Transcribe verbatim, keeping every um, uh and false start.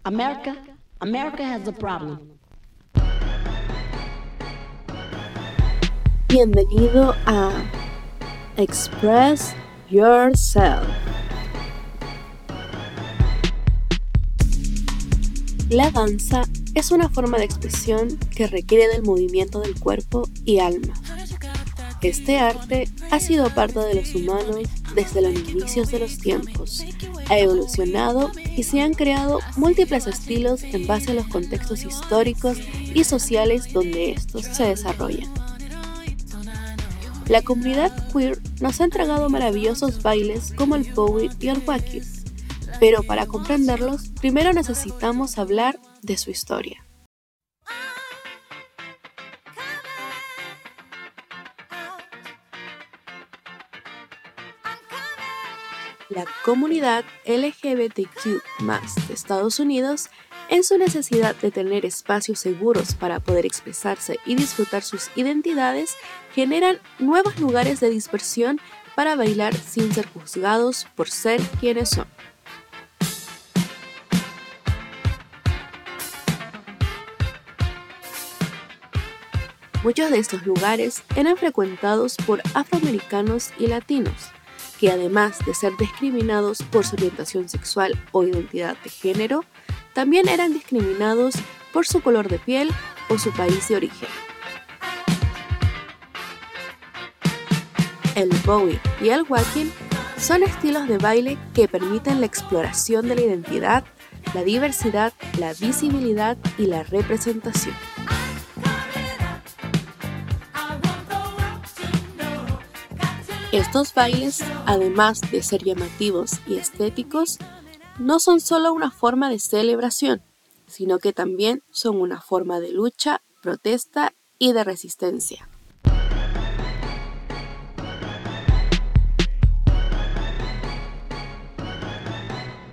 America, America has a problem. Bienvenido a Express Yourself. La danza es una forma de expresión que requiere del movimiento del cuerpo y alma. Este arte ha sido parte de los humanos desde los inicios de los tiempos, ha evolucionado y se han creado múltiples estilos en base a los contextos históricos y sociales donde estos se desarrollan. La comunidad queer nos ha entregado maravillosos bailes como el Bowie y el Wacky, pero para comprenderlos, primero necesitamos hablar de su historia. La comunidad L G B T Q más, de Estados Unidos, en su necesidad de tener espacios seguros para poder expresarse y disfrutar sus identidades, generan nuevos lugares de dispersión para bailar sin ser juzgados por ser quienes son. Muchos de estos lugares eran frecuentados por afroamericanos y latinos, que además de ser discriminados por su orientación sexual o identidad de género, también eran discriminados por su color de piel o su país de origen. El Bowie y el Wacky son estilos de baile que permiten la exploración de la identidad, la diversidad, la visibilidad y la representación. Estos bailes, además de ser llamativos y estéticos, no son solo una forma de celebración, sino que también son una forma de lucha, protesta y de resistencia.